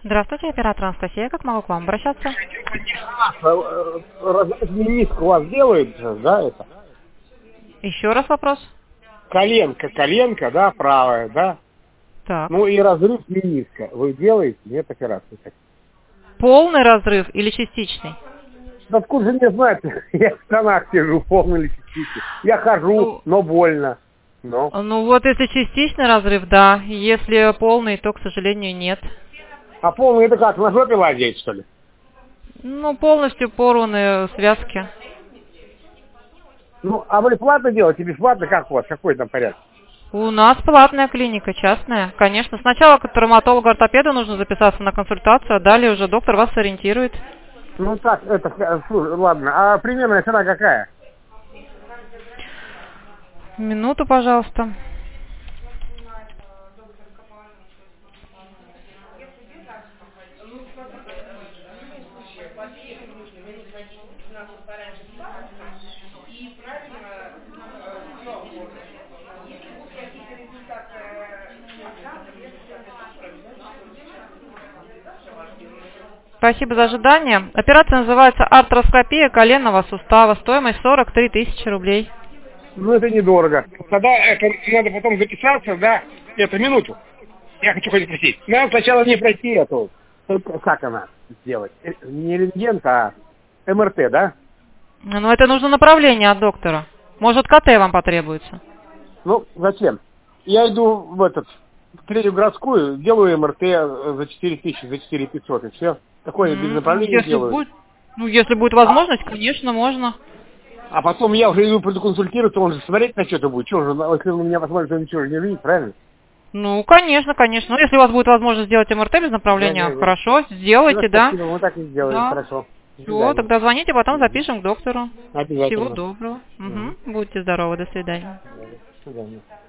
Здравствуйте, оператор Анастасия. Как могу к вам обращаться? Разрыв мениска у вас делают, да, это? Еще раз вопрос. Коленка, да, правая, да? Так. Ну и разрыв мениска. Вы делаете? Нет операции? Полный разрыв или частичный? Да откуда же мне знать? Я в штанах сижу, полный или частичный. Я хожу, но больно. Но. Ну вот если частичный разрыв, да. Если полный, то, к сожалению, нет. А полный это как, на жопе ладеть, что ли? Ну, полностью порваны связки. Ну, а вы платно делаете, бесплатно, как у вас? Какой там порядок? У нас платная клиника, частная. Конечно, сначала к травматологу-ортопеду нужно записаться на консультацию, а далее уже доктор вас сориентирует. Ну так, это, ладно. А примерная цена какая? Минуту, пожалуйста. Спасибо за ожидание. Операция называется артроскопия коленного сустава. Стоимость 43 тысячи рублей. Ну, это недорого. Тогда это надо потом записаться, да? Это минуту. Я хочу хоть спросить. Надо сначала не пройти эту. Как она сделать? Не рентген, а МРТ, да? Ну, это нужно направление от доктора. Может, КТ вам потребуется. Ну, зачем? Я иду в третью городскую, делаю МРТ за 4 тысячи, за 4 500, и все. Такое без направления делаю. Если будет возможность, конечно, можно. А потом я уже иду проконсультироваться, он же смотреть на что-то будет. Что же, если он меня посмотрит, он ничего же не видит, правильно? Ну, конечно. Ну, если у вас будет возможность сделать МРТ без направления, Да. хорошо, сделайте, да. Спасибо, мы так и сделаем, Да. хорошо. Все, тогда звоните, потом запишем к доктору. Обязательно. Всего доброго. Будьте здоровы, до свидания. До свидания.